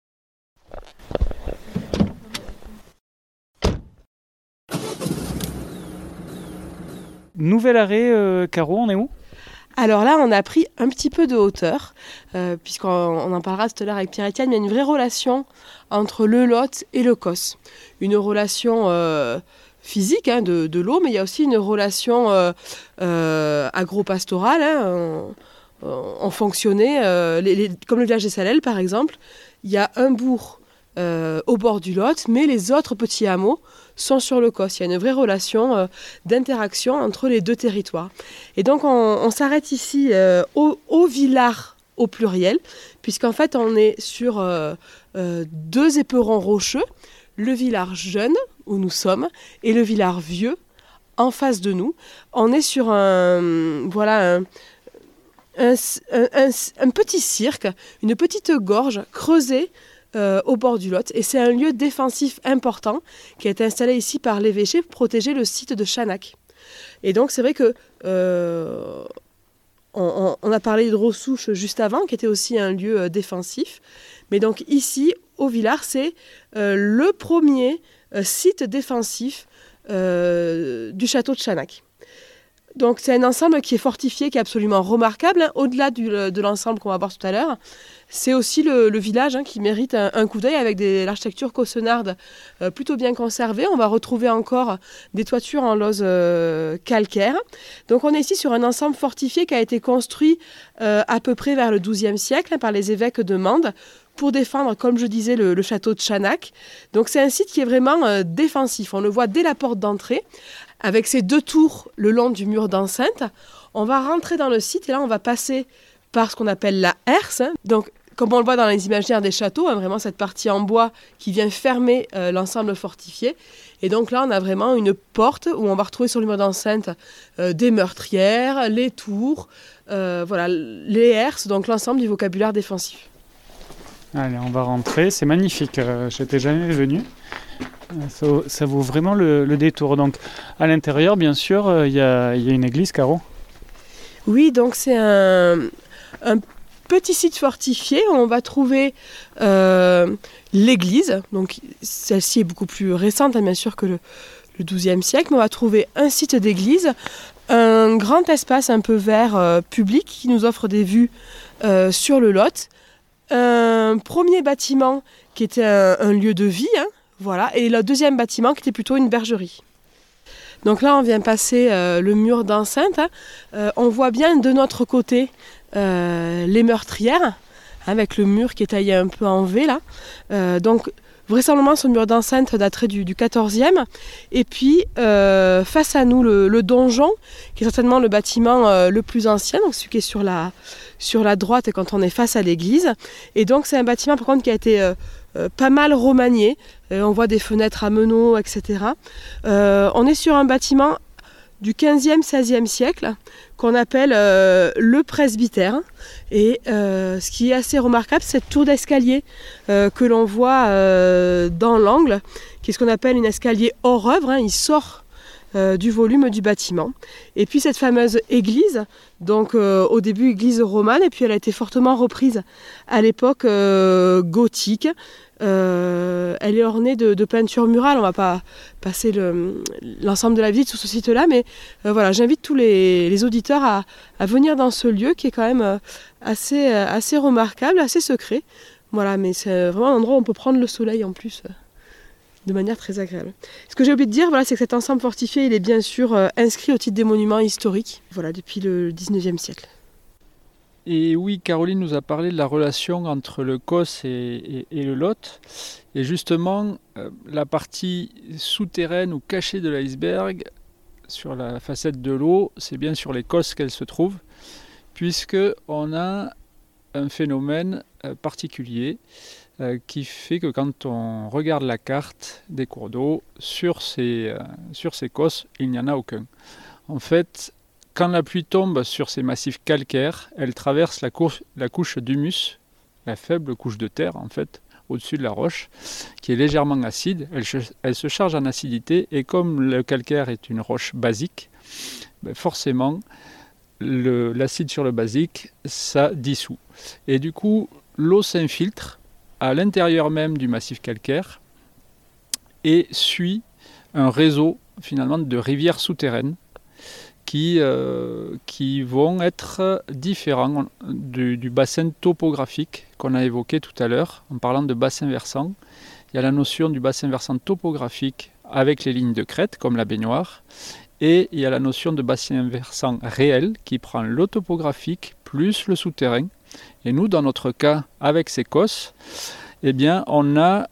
Nouvel arrêt, Caro, on est où ? Alors là, on a pris un petit peu de hauteur, puisqu'on en parlera tout à l'heure avec Pierre-Étienne, mais il y a une vraie relation entre le Lot et le Causse. Une relation physique de l'eau, mais il y a aussi une relation agro-pastorale. On fonctionnait, comme le village des Salelles par exemple, il y a un bourg au bord du Lot, mais les autres petits hameaux sont sur le Causse. Il y a une vraie relation d'interaction entre les 2 territoires. Et donc on s'arrête ici au Villard au pluriel, puisqu'en fait on est sur 2 éperons rocheux, le Villard jeune où nous sommes et le Villard vieux en face de nous. On est sur un petit cirque, une petite gorge creusée au bord du Lot. Et c'est un lieu défensif important qui a été installé ici par l'évêché pour protéger le site de Chanac. Et donc c'est vrai que on a parlé de Rosouche juste avant, qui était aussi un lieu défensif. Mais donc ici, au Villard, c'est le premier site défensif du château de Chanac. Donc c'est un ensemble qui est fortifié, qui est absolument remarquable. Au-delà de l'ensemble qu'on va voir tout à l'heure, c'est aussi le village qui mérite un coup d'œil avec l'architecture caussenarde plutôt bien conservée. On va retrouver encore des toitures en lose calcaire. Donc on est ici sur un ensemble fortifié qui a été construit à peu près vers le XIIe siècle par les évêques de Mende pour défendre, comme je disais, le château de Chanac. Donc c'est un site qui est vraiment défensif. On le voit dès la porte d'entrée, avec ces 2 tours le long du mur d'enceinte. On va rentrer dans le site et là on va passer par ce qu'on appelle la herse. Donc comme on le voit dans les imaginaires des châteaux, vraiment cette partie en bois qui vient fermer l'ensemble fortifié. Et donc là, on a vraiment une porte où on va retrouver sur le mur d'enceinte des meurtrières, les tours, les herses, donc l'ensemble du vocabulaire défensif. Allez, on va rentrer, c'est magnifique, j'étais jamais venu. Ça vaut vraiment le détour. Donc à l'intérieur, bien sûr, il y a une église, Caro. Oui, donc c'est un petit site fortifié où on va trouver l'église. Donc celle-ci est beaucoup plus récente, bien sûr, que le XIIe siècle, mais on va trouver un site d'église, un grand espace un peu vert public qui nous offre des vues sur le Lot, un premier bâtiment qui était un lieu de vie, et le deuxième bâtiment qui était plutôt une bergerie. Donc là, on vient passer le mur d'enceinte. On voit bien de notre côté les meurtrières, avec le mur qui est taillé un peu en V. Là. Donc vraisemblablement, ce mur d'enceinte daterait du XIVe. Et puis, face à nous, le donjon, qui est certainement le bâtiment le plus ancien, donc celui qui est sur la droite quand on est face à l'église. Et donc, c'est un bâtiment, par contre, qui a été pas mal remanié. On voit des fenêtres à meneaux, etc. On est sur un bâtiment du 15e, 16e siècle, qu'on appelle le presbytère. Et ce qui est assez remarquable, c'est cette tour d'escalier que l'on voit dans l'angle, qui est ce qu'on appelle une escalier hors œuvre. Il sort du volume du bâtiment. Et puis cette fameuse église, donc au début église romane, et puis elle a été fortement reprise à l'époque gothique. Elle est ornée de peintures murales. On ne va pas passer l'ensemble de la visite sur ce site-là, mais j'invite tous les auditeurs à venir dans ce lieu qui est quand même assez remarquable, assez secret. Voilà, mais c'est vraiment un endroit où on peut prendre le soleil en plus, de manière très agréable. Ce que j'ai oublié de dire, c'est que cet ensemble fortifié, il est bien sûr inscrit au titre des monuments historiques, depuis le 19e siècle. Et oui, Caroline nous a parlé de la relation entre le Causse et le Lot. Et justement, la partie souterraine ou cachée de l'iceberg, sur la facette de l'eau, c'est bien sur les Causses qu'elle se trouve, puisqu'on a un phénomène particulier qui fait que quand on regarde la carte des cours d'eau, sur ces Causses, il n'y en a aucun. En fait, quand la pluie tombe sur ces massifs calcaires, elle traverse la couche d'humus, la faible couche de terre en fait, au-dessus de la roche, qui est légèrement acide. Elle se charge en acidité et comme le calcaire est une roche basique, forcément l'acide sur le basique, ça dissout. Et du coup, l'eau s'infiltre à l'intérieur même du massif calcaire et suit un réseau finalement de rivières souterraines qui vont être différents du bassin topographique qu'on a évoqué tout à l'heure en parlant de bassin versant. Il y a la notion du bassin versant topographique avec les lignes de crête comme la baignoire et il y a la notion de bassin versant réel qui prend le topographique plus le souterrain. Et nous, dans notre cas, avec ces Causses, on a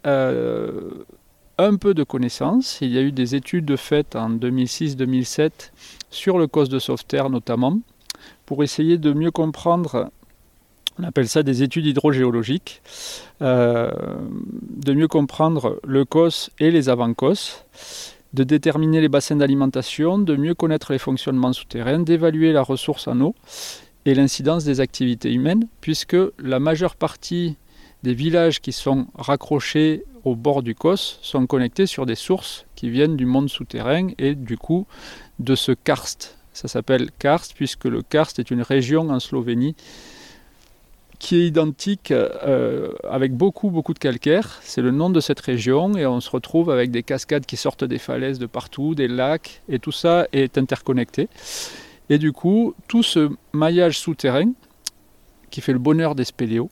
un peu de connaissances. Il y a eu des études faites en 2006-2007 sur le Causse de Sauveterre notamment, pour essayer de mieux comprendre, on appelle ça des études hydrogéologiques, de mieux comprendre le Causse et les avant-Causses, de déterminer les bassins d'alimentation, de mieux connaître les fonctionnements souterrains, d'évaluer la ressource en eau et l'incidence des activités humaines, puisque la majeure partie des villages qui sont raccrochés au bord du Causse sont connectés sur des sources qui viennent du monde souterrain et du coup de ce karst. Ça s'appelle karst puisque le karst est une région en Slovénie qui est identique avec beaucoup de calcaire. C'est le nom de cette région et on se retrouve avec des cascades qui sortent des falaises de partout, des lacs et tout ça est interconnecté. Et du coup, tout ce maillage souterrain qui fait le bonheur des spéléologues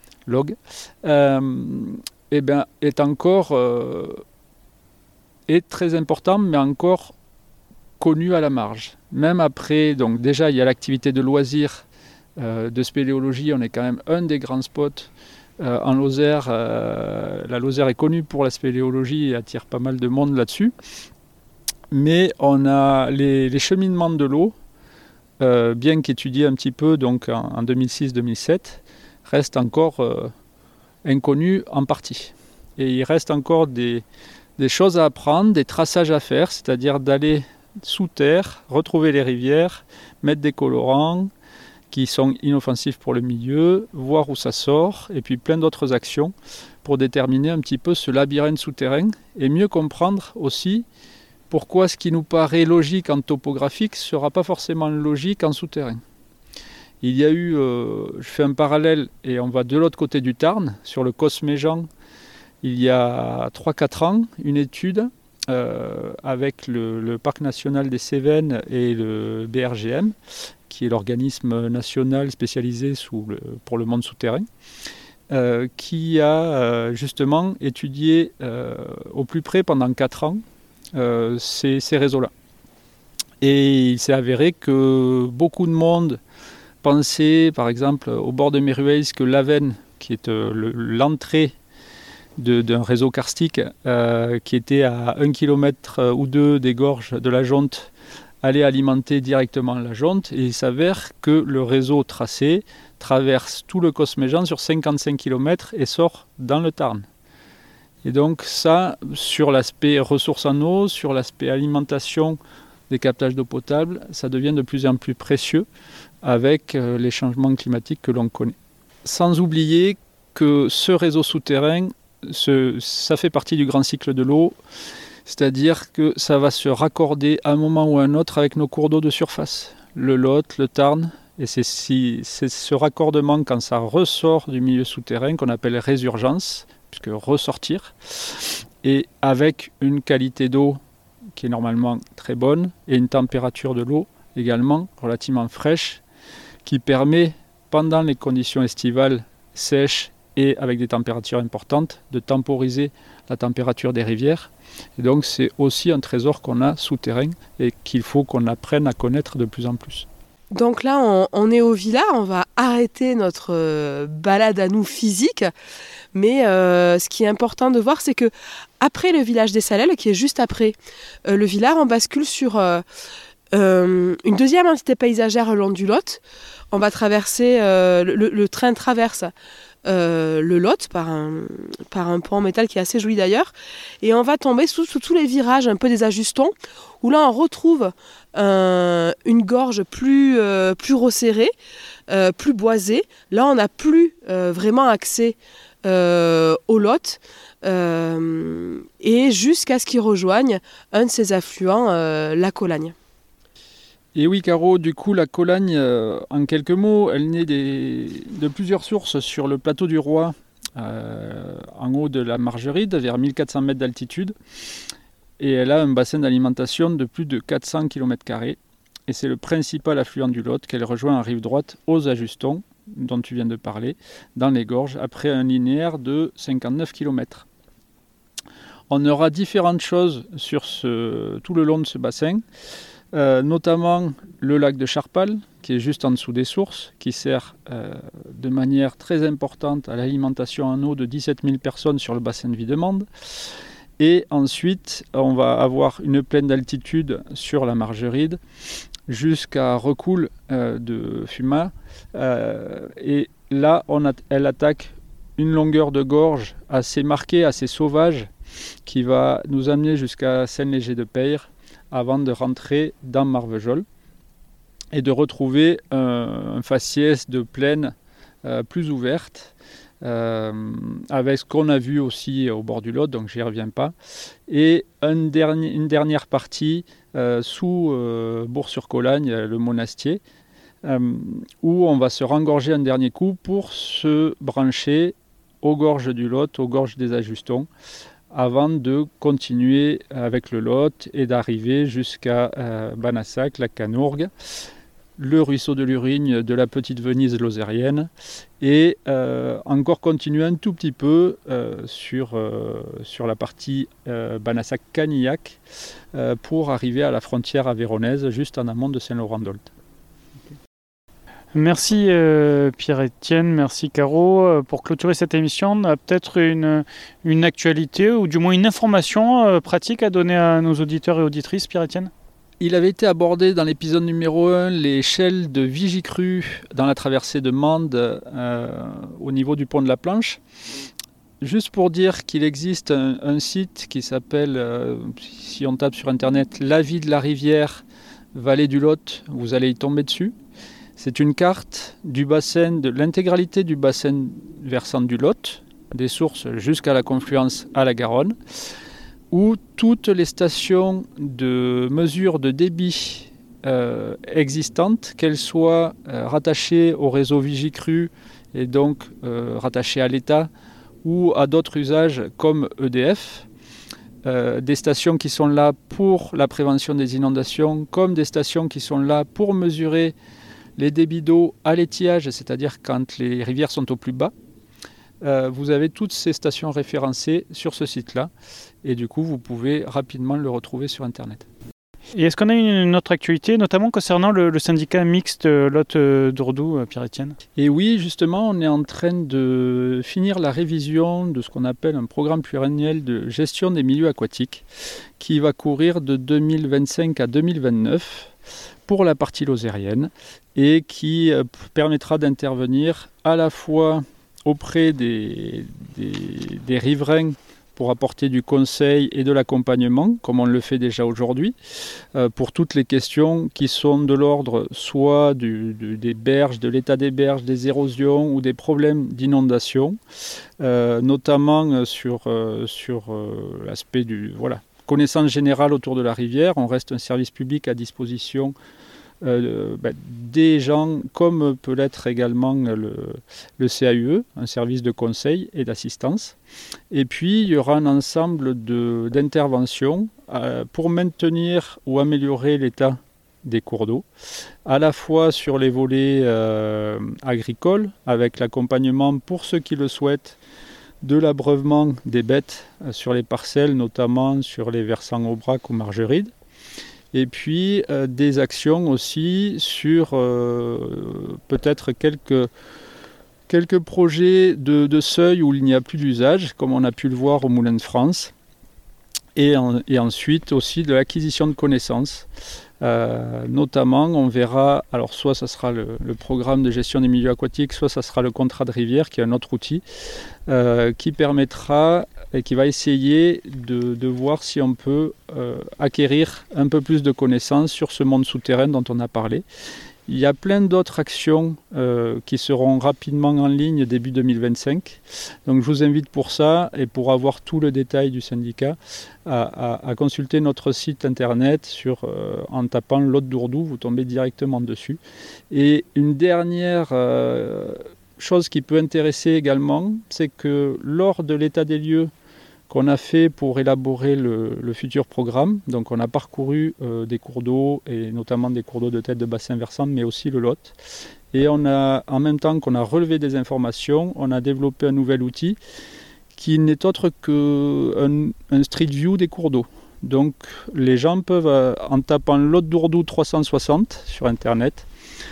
est très important, mais encore connu à la marge. Même après, donc déjà il y a l'activité de loisirs de spéléologie, on est quand même un des grands spots en Lozère. La Lozère est connue pour la spéléologie et attire pas mal de monde là-dessus. Mais on a les cheminements de l'eau, bien qu'étudiés un petit peu donc en 2006-2007, reste encore inconnu en partie. Et il reste encore des choses à apprendre, des traçages à faire, c'est-à-dire d'aller sous terre, retrouver les rivières, mettre des colorants qui sont inoffensifs pour le milieu, voir où ça sort, et puis plein d'autres actions pour déterminer un petit peu ce labyrinthe souterrain et mieux comprendre aussi pourquoi ce qui nous paraît logique en topographique ne sera pas forcément logique en souterrain. Il y a eu, je fais un parallèle et on va de l'autre côté du Tarn, sur le Cosméjean, il y a 3-4 ans, une étude avec le Parc national des Cévennes et le BRGM, qui est l'organisme national spécialisé pour le monde souterrain, qui a justement étudié au plus près pendant 4 ans ces réseaux-là. Et il s'est avéré que beaucoup de monde pensait, par exemple, au bord de Mérueil, que l'Avenne, qui est l'entrée d'un réseau karstique qui était à 1 km ou 2 des gorges de la Jonte, allait alimenter directement la Jonte, et il s'avère que le réseau tracé traverse tout le Cosméjean sur 55 km et sort dans le Tarn. Et donc ça, sur l'aspect ressources en eau, sur l'aspect alimentation des captages d'eau potable, ça devient de plus en plus précieux avec les changements climatiques que l'on connaît. Sans oublier que ce réseau souterrain, ça fait partie du grand cycle de l'eau, c'est-à-dire que ça va se raccorder à un moment ou à un autre avec nos cours d'eau de surface, le Lot, le Tarn, et c'est ce raccordement quand ça ressort du milieu souterrain qu'on appelle résurgence, puisque ressortir, et avec une qualité d'eau qui est normalement très bonne et une température de l'eau également relativement fraîche qui permet, pendant les conditions estivales sèches et avec des températures importantes, de temporiser la température des rivières. Et donc c'est aussi un trésor qu'on a souterrain et qu'il faut qu'on apprenne à connaître de plus en plus. Donc là, on est au Villard, on va arrêter notre balade à nous physique, mais ce qui est important de voir, c'est que après le village des Salelles, qui est juste après le Villard, on bascule sur une deuxième entité paysagère le long du Lot. On va traverser, le train traverse le Lot par un pont en métal qui est assez joli d'ailleurs, et on va tomber sous tous les virages un peu des ajustons, où là on retrouve une gorge plus resserrée, plus boisée. Là on n'a plus vraiment accès au Lot, et jusqu'à ce qu'il rejoigne un de ses affluents, la Colagne. Et oui, Caro, du coup, la Colagne, en quelques mots, elle naît de plusieurs sources sur le plateau du Roi, en haut de la Margeride, vers 1400 mètres d'altitude. Et elle a un bassin d'alimentation de plus de 400 km². Et c'est le principal affluent du Lot qu'elle rejoint en rive droite aux Ajustons, dont tu viens de parler, dans les gorges, après un linéaire de 59 km. On aura différentes choses sur tout le long de ce bassin. Notamment le lac de Charpal, qui est juste en dessous des sources, qui sert de manière très importante à l'alimentation en eau de 17 000 personnes sur le bassin de Videmande. Et ensuite, on va avoir une plaine d'altitude sur la Margeride, jusqu'à Recoul de Fumat. Et là, elle attaque une longueur de gorge assez marquée, assez sauvage, qui va nous amener jusqu'à Saint-Léger-de-Peyre, avant de rentrer dans Marvejols et de retrouver un faciès de plaine plus ouverte, avec ce qu'on a vu aussi au bord du Lot, donc j'y reviens pas, et une dernière partie sous Bourg-sur-Colagne, le Monastier, où on va se rengorger un dernier coup pour se brancher aux gorges du Lot, aux gorges des Ajustons, avant de continuer avec le Lot et d'arriver jusqu'à Banassac, la Canourgue, le ruisseau de l'Urigne de la petite Venise lozérienne, et encore continuer un tout petit peu sur la partie Banassac-Canillac pour arriver à la frontière avéronaise, juste en amont de Saint-Laurent-d'Olt. Merci Pierre-Étienne, merci Caro. Pour clôturer cette émission, on a peut-être une actualité ou du moins une information pratique à donner à nos auditeurs et auditrices, Pierre-Étienne ? Il avait été abordé dans l'épisode numéro 1, l'échelle de Vigicru dans la traversée de Mende au niveau du pont de la Planche. Juste pour dire qu'il existe un site qui s'appelle, si on tape sur internet, La vie de la rivière, vallée du Lot, vous allez y tomber dessus. C'est une carte du bassin, de l'intégralité du bassin versant du Lot, des sources jusqu'à la confluence à la Garonne, où toutes les stations de mesure de débit existantes, qu'elles soient rattachées au réseau Vigicru et donc rattachées à l'État ou à d'autres usages comme EDF, des stations qui sont là pour la prévention des inondations, comme des stations qui sont là pour mesurer les débits d'eau à l'étiage, c'est-à-dire quand les rivières sont au plus bas. Vous avez toutes ces stations référencées sur ce site-là et du coup vous pouvez rapidement le retrouver sur Internet. Et est-ce qu'on a une autre actualité, notamment concernant le syndicat mixte Lot-Dourdou, Pierre-Étienne ? Et oui, justement, on est en train de finir la révision de ce qu'on appelle un programme pluriannuel de gestion des milieux aquatiques qui va courir de 2025 à 2029 pour la partie lozérienne et qui permettra d'intervenir à la fois auprès des riverains pour apporter du conseil et de l'accompagnement, comme on le fait déjà aujourd'hui, pour toutes les questions qui sont de l'ordre soit des berges, de l'état des berges, des érosions ou des problèmes d'inondation, notamment sur l'aspect connaissance générale autour de la rivière. On reste un service public à disposition des gens, comme peut l'être également le CAUE, un service de conseil et d'assistance. Et puis, il y aura un ensemble d'interventions pour maintenir ou améliorer l'état des cours d'eau, à la fois sur les volets agricoles, avec l'accompagnement pour ceux qui le souhaitent, de l'abreuvement des bêtes sur les parcelles, notamment sur les versants Aubrac ou Margeride. Et puis des actions aussi sur peut-être quelques projets de seuil où il n'y a plus d'usage, comme on a pu le voir au Moulin de France. Et ensuite aussi de l'acquisition de connaissances. Notamment, on verra, alors soit ça sera le programme de gestion des milieux aquatiques, soit ça sera le contrat de rivière, qui est un autre outil, qui permettra et qui va essayer de voir si on peut acquérir un peu plus de connaissances sur ce monde souterrain dont on a parlé. Il y a plein d'autres actions qui seront rapidement en ligne début 2025. Donc je vous invite pour ça et pour avoir tout le détail du syndicat à consulter notre site internet en tapant Lot-Dourdou, vous tombez directement dessus. Et une dernière chose qui peut intéresser également, c'est que lors de l'état des lieux qu'on a fait pour élaborer le futur programme. Donc on a parcouru des cours d'eau, et notamment des cours d'eau de tête de bassin versant, mais aussi le Lot. Et on a, en même temps qu'on a relevé des informations, on a développé un nouvel outil qui n'est autre qu'un street view des cours d'eau. Donc les gens peuvent, en tapant Lot-Dourdou 360 sur Internet,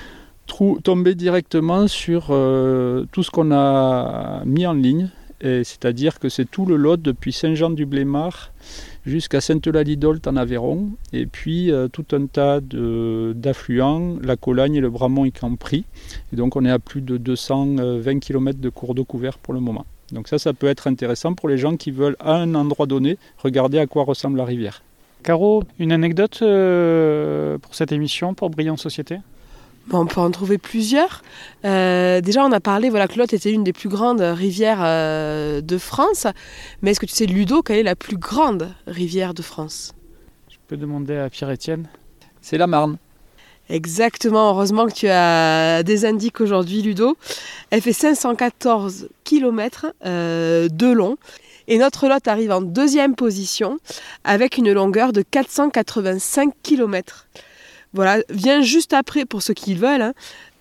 tomber directement sur tout ce qu'on a mis en ligne. C'est-à-dire que c'est tout le Lot depuis Saint-Jean-du-Blémard jusqu'à Sainte-Eulalie-d'Olt en Aveyron, et puis tout un tas d'affluents, la Colagne et le Bramont y compris. Et donc on est à plus de 220 km de cours d'eau couverts pour le moment. Donc ça peut être intéressant pour les gens qui veulent à un endroit donné regarder à quoi ressemble la rivière. Caro, une anecdote pour cette émission, pour Briller en Société ? On peut en trouver plusieurs. Déjà, on a parlé que Lot était une des plus grandes rivières de France. Mais est-ce que tu sais, Ludo, quelle est la plus grande rivière de France ? Je peux demander à Pierre-Étienne. C'est la Marne. Exactement, heureusement que tu as des indices aujourd'hui, Ludo. Elle fait 514 km de long. Et notre Lot arrive en deuxième position avec une longueur de 485 km. Voilà, vient juste après, pour ceux qui veulent,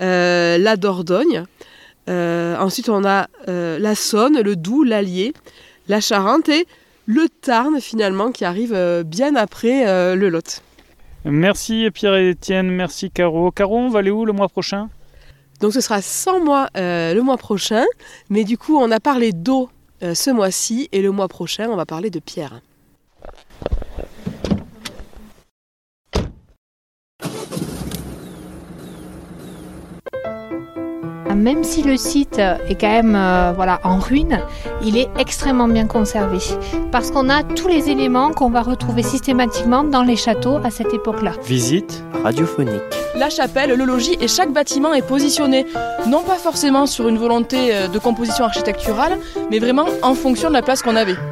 la Dordogne. Ensuite, on a la Saône, le Doubs, l'Allier, la Charente et le Tarn, finalement, qui arrive bien après le Lot. Merci Pierre-Étienne, merci Caro. Caro, on va aller où le mois prochain ? Donc ce sera sans moi le mois prochain, mais du coup, on a parlé d'eau ce mois-ci, et le mois prochain, on va parler de pierre. Même si le site est quand même en ruine, il est extrêmement bien conservé parce qu'on a tous les éléments qu'on va retrouver systématiquement dans les châteaux à cette époque-là. Visite radiophonique. La chapelle, le logis et chaque bâtiment est positionné, non pas forcément sur une volonté de composition architecturale, mais vraiment en fonction de la place qu'on avait.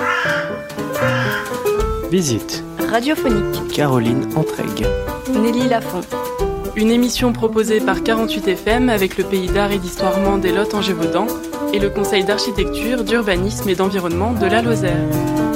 Visite Radiophonique. Caroline Entraigues. Nelly Lafont. Une émission proposée par 48 FM avec le Pays d'art et d'histoire mans des Lot en Gévaudan et le Conseil d'architecture, d'urbanisme et d'environnement de la Lozère.